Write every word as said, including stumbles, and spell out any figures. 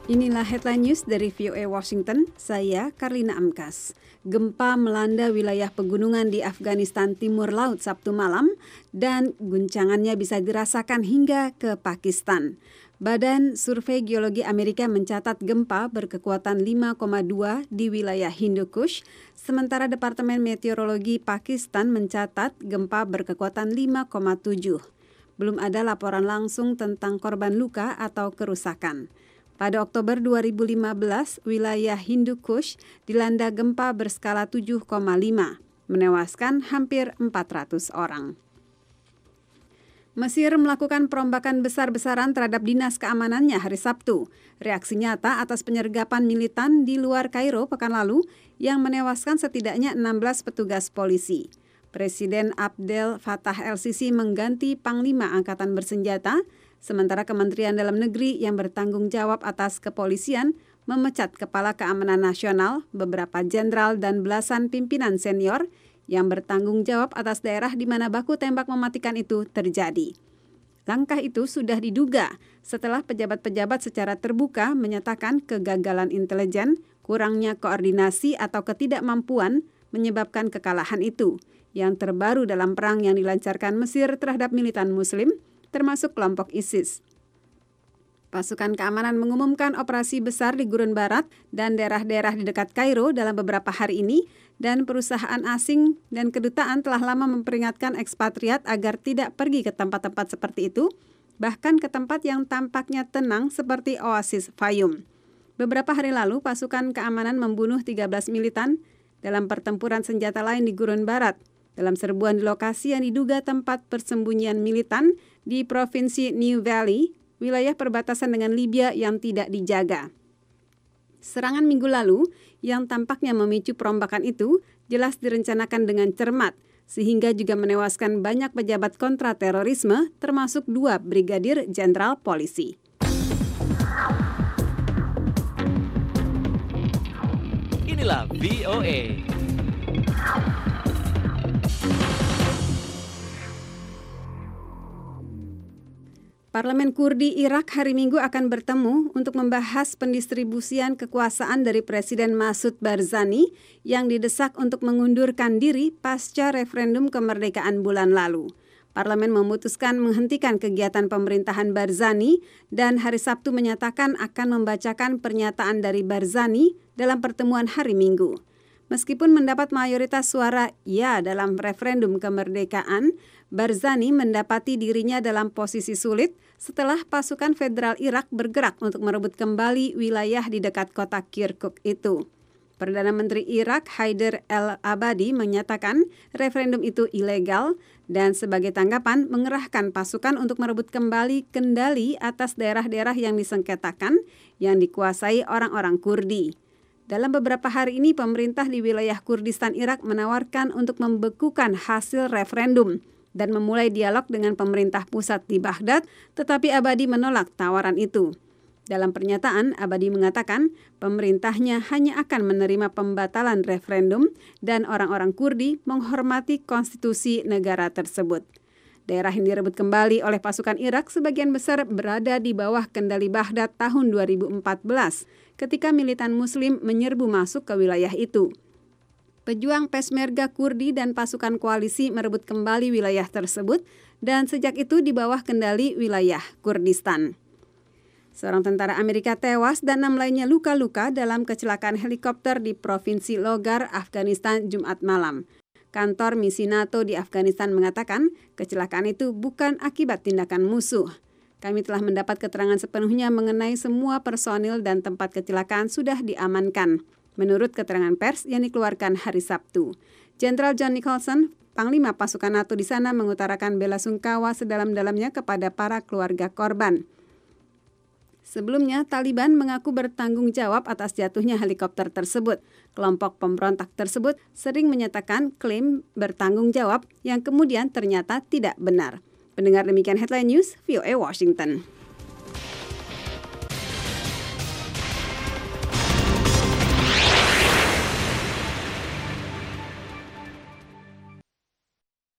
Inilah headline news dari V O A Washington, saya Karlina Amkas. Gempa melanda wilayah pegunungan di Afghanistan Timur Laut Sabtu malam dan guncangannya bisa dirasakan hingga ke Pakistan. Badan Survei Geologi Amerika mencatat gempa berkekuatan lima koma dua di wilayah Hindu Kush, sementara Departemen Meteorologi Pakistan mencatat gempa berkekuatan lima koma tujuh. Belum ada laporan langsung tentang korban luka atau kerusakan. Pada Oktober dua ribu lima belas, wilayah Hindu Kush dilanda gempa berskala tujuh koma lima, menewaskan hampir empat ratus orang. Mesir melakukan perombakan besar-besaran terhadap dinas keamanannya hari Sabtu. Reaksi nyata atas penyergapan militan di luar Kairo pekan lalu yang menewaskan setidaknya enam belas petugas polisi. Presiden Abdel Fattah el-Sisi mengganti Panglima Angkatan Bersenjata, sementara Kementerian Dalam Negeri yang bertanggung jawab atas kepolisian memecat Kepala Keamanan Nasional, beberapa jenderal dan belasan pimpinan senior yang bertanggung jawab atas daerah di mana baku tembak mematikan itu terjadi. Langkah itu sudah diduga setelah pejabat-pejabat secara terbuka menyatakan kegagalan intelijen, kurangnya koordinasi atau ketidakmampuan menyebabkan kekalahan itu, yang terbaru dalam perang yang dilancarkan Mesir terhadap militan Muslim, termasuk kelompok ISIS. Pasukan keamanan mengumumkan operasi besar di Gurun Barat dan daerah-daerah di dekat Kairo dalam beberapa hari ini, dan perusahaan asing dan kedutaan telah lama memperingatkan ekspatriat agar tidak pergi ke tempat-tempat seperti itu, bahkan ke tempat yang tampaknya tenang seperti oasis Fayum. Beberapa hari lalu, pasukan keamanan membunuh tiga belas militan dalam pertempuran senjata lain di Gurun Barat, dalam serbuan di lokasi yang diduga tempat persembunyian militan di Provinsi New Valley, wilayah perbatasan dengan Libya yang tidak dijaga. Serangan minggu lalu yang tampaknya memicu perombakan itu jelas direncanakan dengan cermat, sehingga juga menewaskan banyak pejabat kontraterorisme, termasuk dua brigadir jenderal polisi. Inilah V O A. Parlemen Kurdi Irak hari Minggu akan bertemu untuk membahas pendistribusian kekuasaan dari Presiden Masoud Barzani yang didesak untuk mengundurkan diri pasca referendum kemerdekaan bulan lalu. Parlemen memutuskan menghentikan kegiatan pemerintahan Barzani dan hari Sabtu menyatakan akan membacakan pernyataan dari Barzani dalam pertemuan hari Minggu. Meskipun mendapat mayoritas suara ya dalam referendum kemerdekaan, Barzani mendapati dirinya dalam posisi sulit setelah pasukan federal Irak bergerak untuk merebut kembali wilayah di dekat kota Kirkuk itu. Perdana Menteri Irak Haider el-Abadi menyatakan referendum itu ilegal dan sebagai tanggapan mengerahkan pasukan untuk merebut kembali kendali atas daerah-daerah yang disengketakan yang dikuasai orang-orang Kurdi. Dalam beberapa hari ini, pemerintah di wilayah Kurdistan Irak menawarkan untuk membekukan hasil referendum dan memulai dialog dengan pemerintah pusat di Baghdad, tetapi Abadi menolak tawaran itu. Dalam pernyataan, Abadi mengatakan pemerintahnya hanya akan menerima pembatalan referendum dan orang-orang Kurdi menghormati konstitusi negara tersebut. Daerah yang direbut kembali oleh pasukan Irak sebagian besar berada di bawah kendali Baghdad tahun dua ribu empat belas ketika militan Muslim menyerbu masuk ke wilayah itu. Pejuang Peshmerga Kurdi dan pasukan koalisi merebut kembali wilayah tersebut dan sejak itu di bawah kendali wilayah Kurdistan. Seorang tentara Amerika tewas dan enam lainnya luka-luka dalam kecelakaan helikopter di Provinsi Logar, Afghanistan Jumat malam. Kantor misi NATO di Afghanistan mengatakan kecelakaan itu bukan akibat tindakan musuh. Kami telah mendapat keterangan sepenuhnya mengenai semua personil dan tempat kecelakaan sudah diamankan, menurut keterangan pers yang dikeluarkan hari Sabtu. Jenderal John Nicholson, Panglima pasukan NATO di sana, mengutarakan bela sungkawa sedalam-dalamnya kepada para keluarga korban. Sebelumnya, Taliban mengaku bertanggung jawab atas jatuhnya helikopter tersebut. Kelompok pemberontak tersebut sering menyatakan klaim bertanggung jawab yang kemudian ternyata tidak benar. Pendengar, demikian headline news V O A Washington.